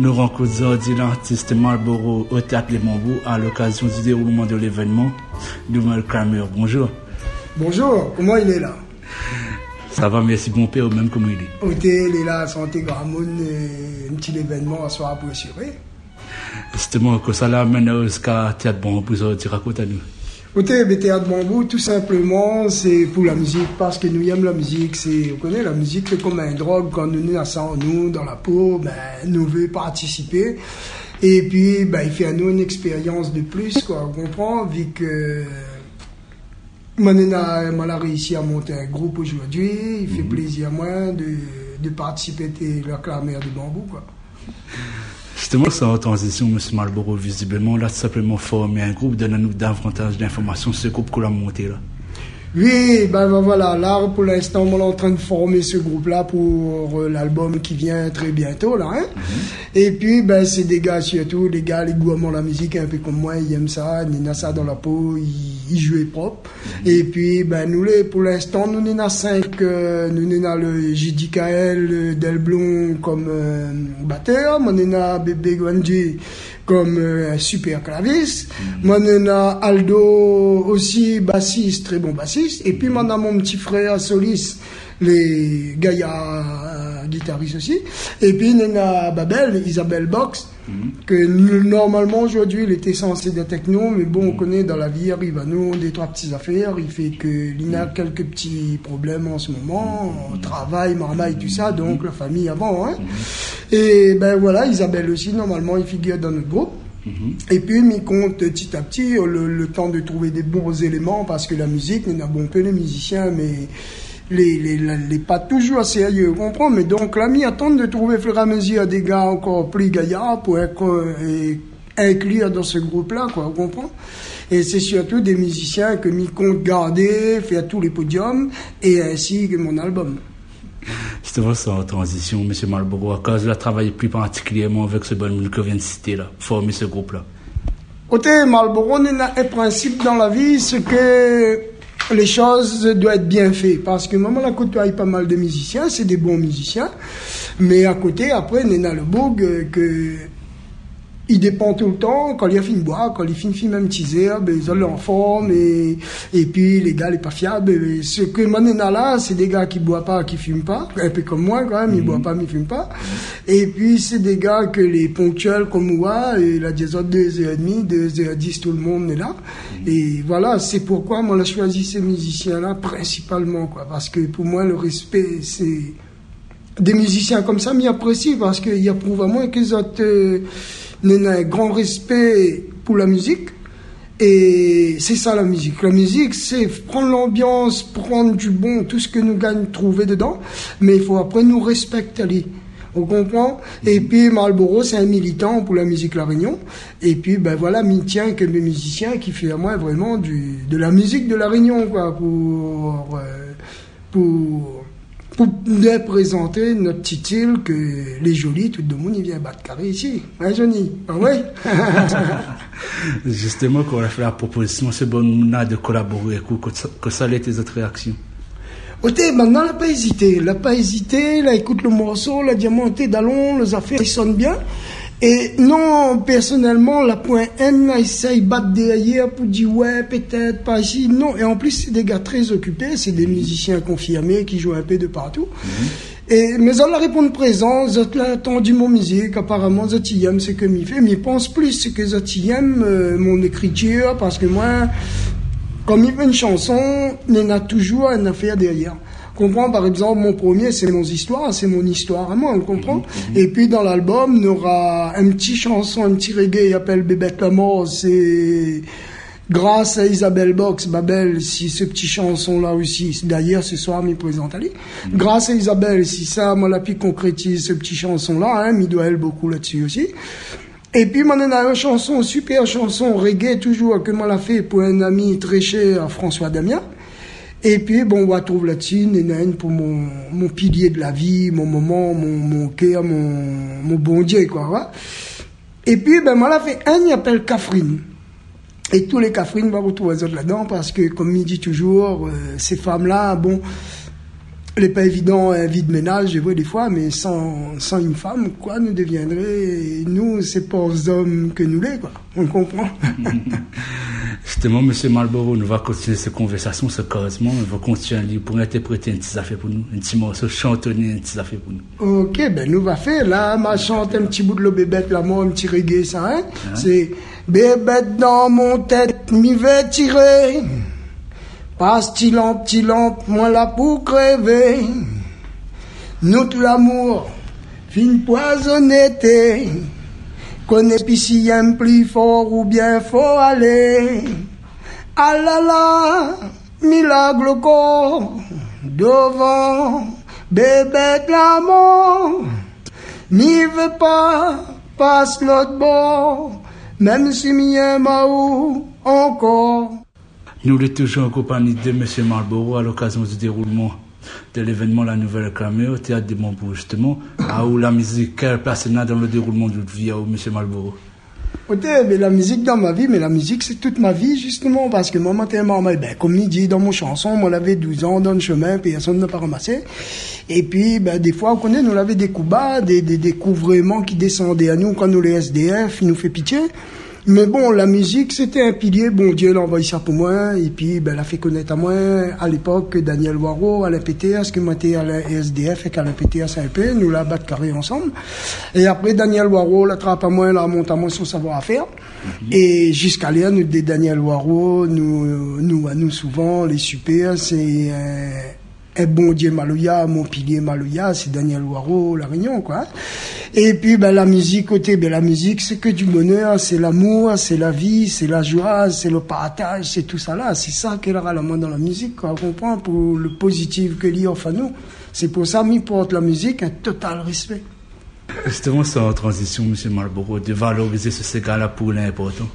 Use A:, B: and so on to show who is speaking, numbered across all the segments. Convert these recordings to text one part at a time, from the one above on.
A: Nous rencontrons aujourd'hui l'artiste Marlboro au Théâtre Les Bambous à l'occasion du déroulement de l'événement Nouvelle Kramer. Bonjour.
B: Bonjour, comment il est là?
A: Ça va, merci bon père, même comme il est.
B: Hôtel, il est là, santé, Gramone, un petit événement à soir pour assurer.
A: Justement, que ça l'amène au Théâtre Bambou, tu racontes à nous.
B: Hôtel, Théâtre Bambou, tout simplement, c'est pour la musique, parce que nous aimons la musique. On connaît la musique, c'est comme une drogue, quand nous avons ça en nous, dans la peau, nous voulons participer. Et puis, il fait à nous une expérience de plus, quoi, on comprend, vu que moi, a réussi à monter un groupe aujourd'hui. Il fait plaisir à moi de participer à la Kramer du Bambou, quoi.
A: Justement, c'est en transition, M. Marlboro, visiblement, là, simplement former un groupe, donnez-nous davantage d'informations sur ce groupe qu'on a monté, là.
B: Oui, voilà, là, pour l'instant, on est en train de former ce groupe-là pour l'album qui vient très bientôt, là, hein. Et puis, c'est des gars, surtout, les gars, les gourmands de la musique, un peu comme moi, ils aiment ça, ils ont ça dans la peau, ils jouent propre. Et puis, nous, pour l'instant, nous en avons 5, nous avons le JDKL Delblon comme batteur, nous avons Bébé Gwanji comme un super claviste, moi on a Aldo aussi bassiste, très bon bassiste, et puis moi on a mon petit frère soliste, les Gaïa guitariste aussi, et puis on a Babel, Isabelle Box, que normalement aujourd'hui il était censé être avec nous, mais bon on connaît dans la vie, il arrive à nous des 3 petites affaires, il fait qu'il a quelques petits problèmes en ce moment, travail, marmaille, tout ça, donc la famille avant, hein. Et voilà, Isabelle aussi, normalement, il figure dans notre groupe. Et puis, il compte petit à petit le temps de trouver des bons éléments, parce que la musique, on a bon peu les musiciens, mais les pas toujours sérieux, vous comprenez? Mais donc, là, il attend de trouver au fur et à mesure des gars encore plus gaillards pour inclure dans ce groupe-là, quoi, vous comprenez? Et c'est surtout des musiciens que m'y compte garder, faire tous les podiums, et ainsi que mon album.
A: Justement, c'est en transition, M. Marlboro, à cause de la travail plus particulièrement avec ce bon monde que vient de citer, là, former ce groupe-là.
B: Côté Marlboro, on a un principe dans la vie, c'est que les choses doivent être bien faites. Parce que maman, à côté, il y a pas mal de musiciens, c'est des bons musiciens. Mais à côté, après, on a le boug que il dépend tout le temps, quand il a fini de boire, quand il finit même teaser, ils ont en forme, et puis les gars, les pas fiables. Ce que maintenant là, c'est des gars qui boivent pas, qui fument pas, un peu comme moi quand même, ils boivent pas, mais ils fument pas. Et puis c'est des gars que les ponctuels comme moi, et la des autres 2h30, 2h10, tout le monde est là. Et voilà, c'est pourquoi moi j'ai choisi ces musiciens-là principalement, quoi, parce que pour moi le respect, c'est des musiciens comme ça, m'y apprécient parce qu'ils approuvent à moi qu'ils ont un grand respect pour la musique. Et c'est ça la musique. La musique, c'est prendre l'ambiance, prendre du bon, tout ce que nous gagnons, trouver dedans. Mais il faut après nous respecter. On comprend? Et puis Marlboro, c'est un militant pour la musique La Réunion. Et puis voilà, m'y tient que mes musiciens qui fait à moi vraiment de la musique de La Réunion, quoi, pour présenter notre petite île que les jolis, tout le monde, il vient battre carré ici. Hein, Johnny? Ah ouais?
A: Justement, quand on a fait la proposition, c'est bon de collaborer, que ça allait tes autres réactions?
B: Ok, maintenant, elle n'a pas hésité. Elle n'a pas hésité, là, écoute le morceau, la diamanté d'Allon, les affaires, ils sonnent bien. Et non, personnellement, la point N, là, ils battent derrière pour dire ouais, peut-être, pas ici. Non, et en plus, c'est des gars très occupés, c'est des musiciens confirmés qui jouent un peu de partout. Mais on leur répond présent, ils ont attendu mon musique, apparemment, ils aiment ce que m'y fait, mais ils pensent plus que ils aiment mon écriture, parce que moi, comme il fait une chanson, il y en a toujours une affaire derrière. Comprends, par exemple, mon premier, c'est mon histoire à moi, on comprend. Et puis, dans l'album, il y aura un petit chanson, un petit reggae, il appelle Bébête la mort, c'est grâce à Isabelle Box, Babel, si ce petit chanson-là aussi, d'ailleurs, ce soir, m'y présente Ali. Grâce à Isabelle, si ça, moi, la pu concrétise ce petit chanson-là, hein, m'y doit elle beaucoup là-dessus aussi. Et puis, moi, on a une chanson, super chanson, reggae, toujours, que moi, l'a fait pour un ami très cher, à François Damien. Et puis, bon, on va trouver là-dessus, une pour mon pilier de la vie, mon moment, mon cœur, mon bon Dieu, quoi, ouais. Et puis, moi, l'a fait un, il appelle Catherine. Et tous les Catherine, on va retrouver les autres là-dedans, parce que, comme il dit toujours, ces femmes-là, bon, Elle n'est pas évident, un vide ménage, je vois des fois, mais sans une femme, quoi, nous deviendrait, nous, c'est pas aux hommes que nous l'est, quoi. On comprend.
A: Justement, M. Marlboro, nous va continuer cette conversation, ce causement, on va continuer pour interpréter un petit affaire pour nous, un petit morceau, chantonner un petit affaire pour nous.
B: Ok, ben, nous va faire, là, ma chante un petit bout de l'eau bébête, là, moi, un petit reggae, ça, hein. C'est, bébête dans mon tête, m'y vais tirer. Pas petit lampe, moi là pour crever. Notre l'amour, fin poisonnité. Connais pis si y'aime plus fort ou bien faut aller. Ah là là, milagre corps, devant, bébé l'amour. N'y veut pas, passe l'autre bord, même si m'y aime à où encore.
A: Nous sommes toujours en compagnie de M. Marlboro à l'occasion du déroulement de l'événement La Nouvelle Camée au Théâtre des Bambous, justement, à où la musique, quelle place elle a dans le déroulement de votre vie, à où M. Marlboro?
B: Mais la musique dans ma vie, mais la musique c'est toute ma vie, justement, parce que moi, comme il dit dans mon chanson, moi, j'avais 12 ans dans le chemin, puis personne n'a pas ramassé. Et puis, des fois, on connaît, nous avait des coups bas, des couvrements qui descendaient à nous quand nous les SDF, ils nous fait pitié. Mais bon, la musique, c'était un pilier. Bon, Dieu l'a envoyé ça pour moi. Et puis, elle a fait connaître à moi, à l'époque, Daniel Waro, Alain PTS, que moi, j'étais à la SDF et qu'Alain PTS un peu. Nous, la battre carré ensemble. Et après, Daniel Waro, l'attrape à moi, la monte à moi son savoir-faire. Et jusqu'à là, nous, des Daniel Waro, nous, souvent, les super, c'est, un bon Dieu Maloya, mon pilier Maloya, c'est Daniel Waro, La Réunion, quoi. Et puis, la musique, la musique, c'est que du bonheur, c'est l'amour, c'est la vie, c'est la joie, c'est le partage, c'est tout ça là. C'est ça qu'elle aura la main dans la musique, quoi. On comprend pour le positif que l'y offre à nous. C'est pour ça, m'y porte la musique, un total respect.
A: Justement, c'est en transition, M. Marlboro, de valoriser ce Sega-là pour l'important.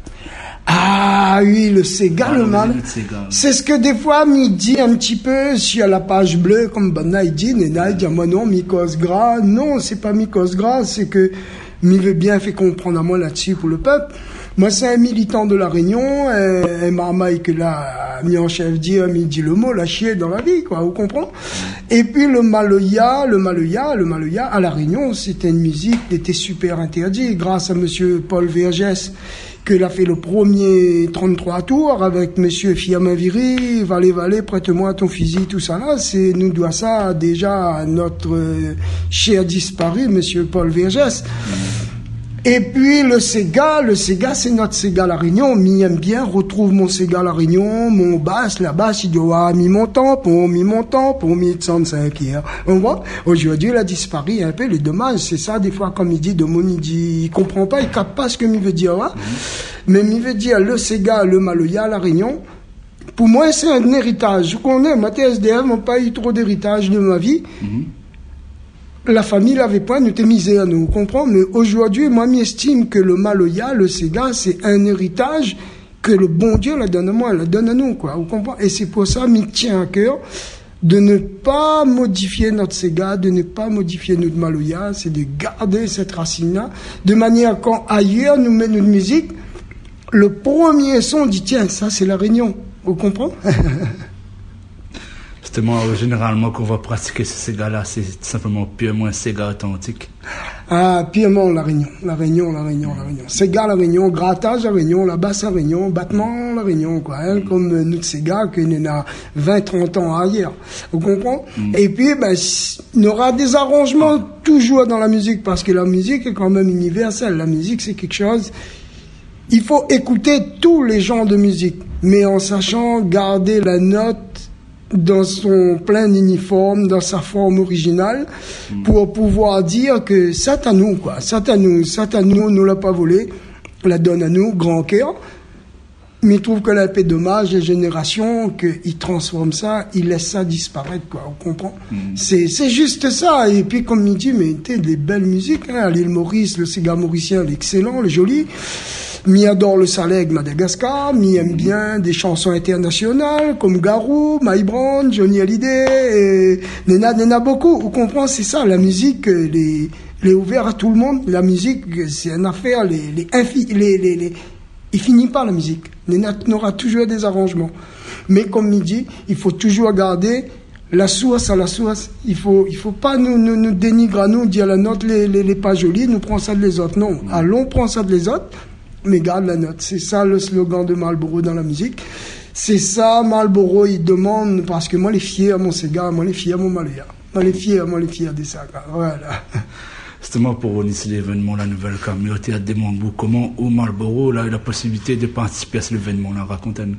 B: Ah oui, le Sega, le mal. C'est ce que des fois, m'y dit un petit peu sur la page bleue, comme Bana, il dit, Nena, il dit, moi non, m'y cause gras. Non, c'est pas m'y cause gras, c'est que m'y veut bien fait comprendre à moi là-dessus pour le peuple. Moi, c'est un militant de La Réunion, un marmaille que là, mis en chef dire, m'y dit le mot, la chier dans la vie, quoi, vous comprenez? Et puis, le Maloya, à La Réunion, c'était une musique qui était super interdite, grâce à monsieur Paul Vergès, qu'il a fait le premier 33 tours avec monsieur Fiamaviri, Valé, prête-moi ton fusil, tout ça là, c'est, nous doit ça déjà à notre cher disparu, monsieur Paul Vergès. Et puis le Sega, c'est notre Sega La Réunion, m'y aime bien, retrouve mon Sega La Réunion, mon basse, la basse, il doit mis mon temps, pour 1035 hier. On voit, aujourd'hui, il a disparu un peu, les dommages, c'est ça, des fois, comme il dit, de mon, il dit, il comprend pas, il capte pas ce que m'il veut dire, hein. Mais m'il veut dire, le Sega, le Maloya, La Réunion, pour moi, c'est un héritage. Je connais, ma TSDF n'a pas eu trop d'héritage de ma vie. La famille l'avait pas, nous était misère, nous comprenons, mais aujourd'hui, moi, m'estime que le Maloya, le Sega, c'est un héritage que le bon Dieu la donne à moi, la donne à nous, quoi, vous comprenez? Et c'est pour ça, m'y tient à cœur de ne pas modifier notre Sega, de ne pas modifier notre Maloya, c'est de garder cette racine-là, de manière quand ailleurs nous met notre musique, le premier son, on dit, tiens, ça, c'est La Réunion, vous comprenez?
A: Justement, généralement, quand on va pratiquer ce Sega-là, c'est simplement purement un Sega authentique.
B: Ah, purement La Réunion. Sega La Réunion, grattage La Réunion, la basse La Réunion, battement La Réunion, quoi, hein, comme notre Sega, qu'il y en a 20-30 ans ailleurs. Vous comprenez? Et puis, il y aura des arrangements toujours dans la musique, parce que la musique est quand même universelle. La musique, c'est quelque chose, il faut écouter tous les genres de musique, mais en sachant garder la note dans son plein uniforme, dans sa forme originale, pour pouvoir dire que c'est à nous, quoi. C'est à nous, nous l'a pas volé, la donne à nous, grand cœur. Mais il trouve que là, un peu dommage, les générations, qu'ils transforment ça, ils laissent ça disparaître, quoi. On comprend? C'est juste ça. Et puis, comme il dit, mais t'es des belles musiques, hein. À l'île Maurice, le Sega mauricien, l'excellent, le joli. M'y adore le Saleg Madagascar, m'y aime bien des chansons internationales comme Garou, My Brown, Johnny Hallyday, et Nena beaucoup. Vous comprenez, c'est ça, la musique, les ouvert à tout le monde. La musique, c'est une affaire, il finit pas la musique. Nena aura toujours des arrangements. Mais comme il dit, il faut toujours garder La source à la source, il faut pas nous dénigrer à nous, dire la note les pas jolie, nous prend ça de les autres. Non, allons prendre ça de les autres, mais garde la note. C'est ça le slogan de Marlboro dans la musique. C'est ça, Marlboro, il demande, parce que moi, les fiers à mon Sega, moi, les fiers à mon Malaya. Moi, les fiers des sagas. Voilà.
A: Justement, pour initier l'événement, la nouvelle Cameo au théâtre des Bambous, comment, où Marlboro a eu la possibilité de participer à cet événement-là? Raconte-nous.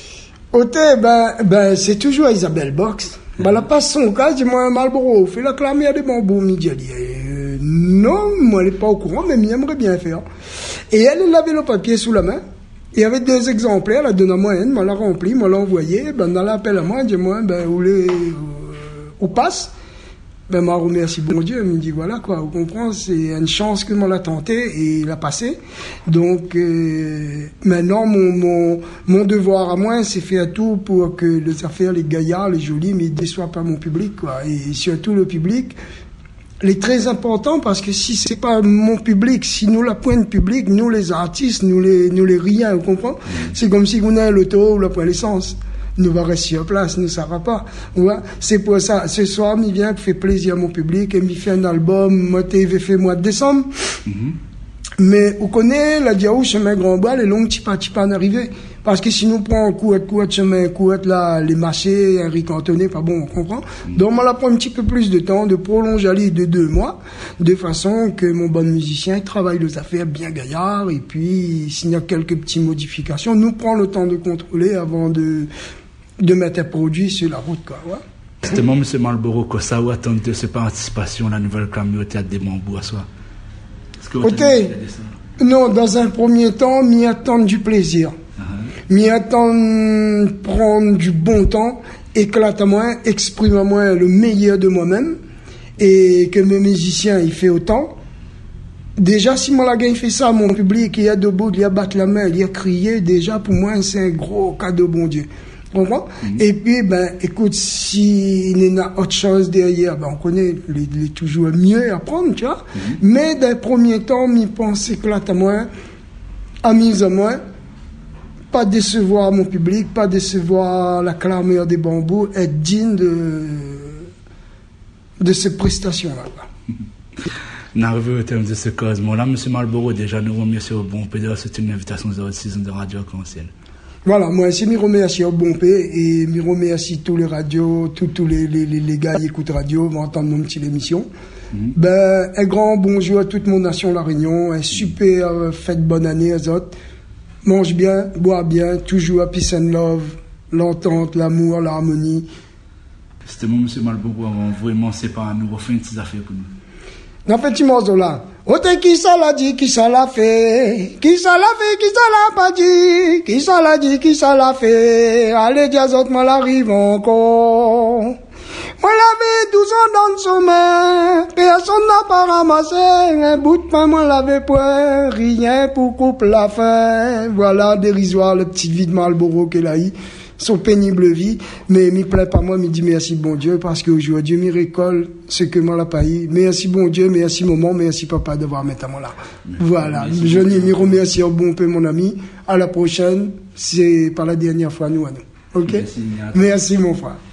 B: C'est toujours Isabelle Box. La passe son cas, dis-moi, Marlboro, fais la clamer à des Bambous, midi. Non, moi, elle n'est pas au courant, mais j'aimerais bien faire. Et elle avait le papier sous la main. Il y avait 2 exemplaires, elle a donné à moi, elle l'a rempli, moi l'a envoyé, dans l'appel à moi, dis-moi, où passe? M'a remercié bon Dieu, il me dit voilà quoi, vous comprenez, c'est une chance que moi l'a tenté et il a passé. Donc maintenant mon devoir à moi, c'est faire tout pour que les affaires, les gaillards, les jolis, mais ils déçoivent pas mon public quoi. Et surtout le public, il est très important parce que si c'est pas mon public, si nous la pointe public, nous les artistes, nous les riens, vous comprenez, c'est comme si vous avez l'auto ou la pointe l'essence. Nous va rester sur place, nous ne savons pas. Ouais. C'est pour ça, ce soir, il vient, fait plaisir à mon public, et il fait un album, moi, t'avais fait mois de décembre. Mais, vous connaissez, la diaou, chemin grand bois, les longs, pas en arriver. Parce que si nous prenons un coup de chemin, là, les marchés, un riz cantonné, pas bon, on comprend. Donc, on la prend un petit peu plus de temps, de prolonger aller de 2 mois, de façon que mon bon musicien travaille les affaires bien gaillard, et puis, s'il y a quelques petites modifications, nous prend le temps de contrôler avant de mettre un produit sur la route, quoi, ouais.
A: Justement, M. Marlboro, que ça, où attendre de cette participation, la nouvelle Cameo au théâtre des Bambous à soi?
B: Non, dans un premier temps, m'y attendre du plaisir. M'y attendre prendre du bon temps, éclate à moi, exprime à moi le meilleur de moi-même, et que mes musiciens, ils font autant. Déjà, si mon laga fait ça, mon public, il y a debout, il y a battu la main, il y a crié, déjà, pour moi, c'est un gros cadeau, bon Dieu. Et puis, écoute, s'il y a autre chose derrière, on connaît les toujours mieux à prendre, tu vois. Mais d'un premier temps, m'y pense éclate à moi, amise à moi, pas décevoir mon public, pas décevoir la clameur des Bambous, être digne de ces prestations-là.
A: On arrive au terme de ce casement-là. M. Marlboro, déjà, nous remercions au bon pédale, c'est une invitation de la saison de Radio Arc-en-Ciel.
B: Voilà, moi, c'est m'y remercie au bon P et m'y remercie tous les radios, tous les gars qui écoutent radio, vont entendre mon petite émission. Un grand bonjour à toute mon nation La Réunion, un super fête bonne année aux autres. Mange bien, bois bien, toujours à peace and love, l'entente, l'amour, l'harmonie.
A: C'était mon M. Marlboro, vraiment, c'est pas nous refaire une petite affaire pour nous.
B: Dans ce petit morceau-là, Ote qui ça l'a dit, qui ça l'a fait, qui ça l'a fait, qui ça l'a pas dit, qui ça l'a dit, qui ça l'a fait, allez, dis autres, moi l'arrive encore. Moi l'avais 12 ans dans son main, personne n'a pas ramassé, un bout de pain, moi l'avais point, rien pour couper la faim. Voilà, dérisoire, le petit vie de Marlboro qu'elle a eu. Son pénible vie, mais m'y plaît pas moi, m'y dit merci bon Dieu, parce qu'aujourd'hui, m'y récolte ce que moi l'a pas eu. Merci bon Dieu, merci maman, merci papa d'avoir mis à moi là. Voilà. Je m'y remercie au bon peu, mon ami. À la prochaine. C'est pas la dernière fois, nous à nous. Ok? Merci mon frère.